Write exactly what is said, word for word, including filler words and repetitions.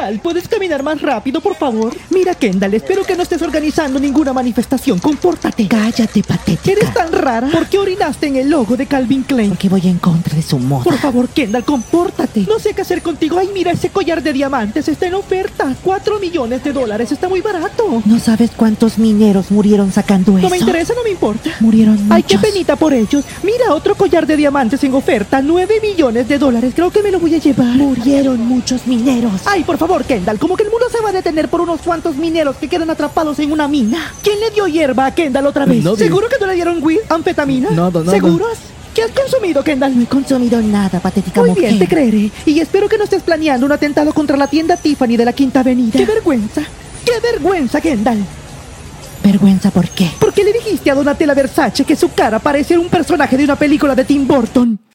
Kendall, ¿puedes caminar más rápido, por favor? Mira, Kendall, espero que no estés organizando ninguna manifestación. Compórtate. Cállate, patética. Eres tan rara. ¿Por qué orinaste en el logo de Calvin Klein? Porque voy en contra de su moda. Por favor, Kendall, compórtate. No sé qué hacer contigo. Ay, mira, ese collar de diamantes está en oferta. Cuatro millones de dólares. Está muy barato. ¿No sabes cuántos mineros murieron sacando eso? No me interesa, no me importa. Murieron muchos. Ay, qué penita por ellos. Mira, otro collar de diamantes en oferta. Nueve millones de dólares. Creo que me lo voy a llevar. Murieron muchos mineros. Ay, por favor, Kendall, como que el mundo se va a detener por unos cuantos mineros que quedan atrapados en una mina. ¿Quién le dio hierba a Kendall otra vez? Nadie. ¿Seguro que no le dieron weed, anfetamina? Nada, nada. ¿Seguros? ¿Qué has consumido, Kendall? No he consumido nada, patética Muy mujer. bien, te creeré. Y espero que no estés planeando un atentado contra la tienda Tiffany de la Quinta Avenida. ¡Qué vergüenza! ¡Qué vergüenza, Kendall! ¿Vergüenza por qué? ¿Por qué le dijiste a Donatella Versace que su cara parece un personaje de una película de Tim Burton?